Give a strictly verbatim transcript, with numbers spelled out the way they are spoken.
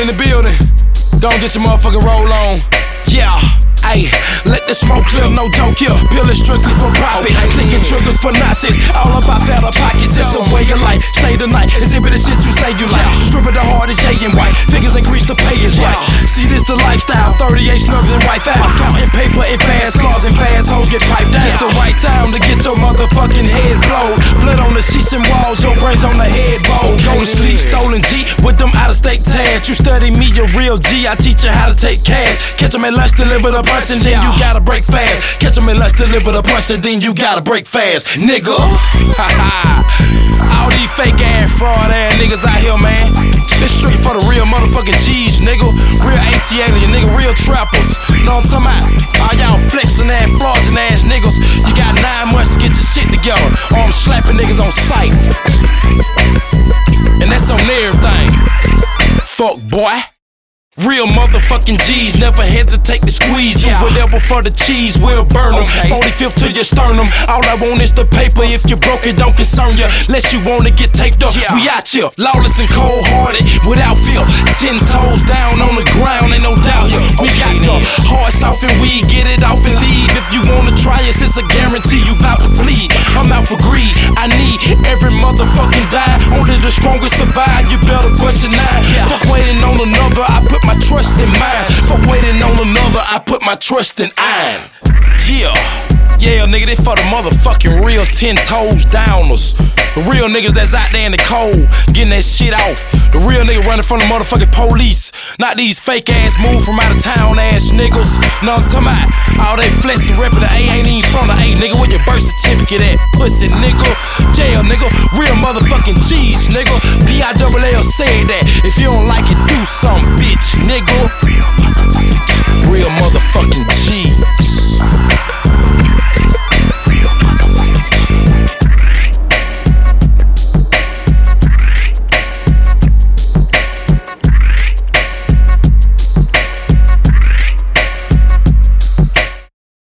in the building. Go get your motherfucking roll on. Yeah. Ayy, let the smoke clear, no joke here. Pillin' strictly for profit, okay. Clicking triggers for Nazis. All about fatter pockets, it's a way of life. Stay the night, exhibit the shit you say you like. Strip it the hard as Jay and White. Figures increase, the pay is right. See this the lifestyle, thirty-eight snubs and white fast. Counting paper in fast cars and fast hoes get piped down. It's the right time to get your motherfucking head blowed. Blood on the sheets and walls, your brains on the headboard. Go to sleep, stolen G with them out-of-state tags. You study me, a real G, I teach you how to take cash. Catch them at lunch, deliver the punch and then you gotta break fast. Catch them at lunch, deliver the punch and then you gotta break fast, nigga. All these fake ass, fraud ass niggas out here, man. This street for the real motherfucking G's, nigga. Real A T A, nigga, real trappers. Know what I'm talking about? All y'all flexing ass, fraudulent ass niggas. You got nine months to get your shit together, or I'm slapping niggas on sight. And that's on everything. Fuck, boy. Real motherfucking G's never hesitate to squeeze you. Yeah. Whatever for the cheese, we'll burn them. Okay. forty-fifth to your sternum. All I want is the paper. If you broke it, don't concern you. Unless you wanna get taped up. Yeah. We out here, lawless and cold-hearted, without fear. Ten toes down on the ground, ain't no doubt here. We okay, got the hearts off and we get it off and leave. If you wanna try us, it's a guarantee you bout to bleed. I'm out for greed. I need every motherfucking die. Only the strongest survive. You better question nine. Yeah. Fuck waiting on another. I put my trust in mine. For waiting on another, I put my trust in iron. Yeah, yeah, nigga, they for the motherfucking real ten toes downers. The real niggas that's out there in the cold, getting that shit off. The real nigga running from the motherfucking police. Not these fake ass move from out of town ass niggas. Know what I'm talking about? All they flexing, reppin' the A ain't even from the A, nigga. Where your birth certificate at? Pussy, nigga. Jail, nigga. Real motherfucking G's, nigga. P I L L said that. If you don't like it,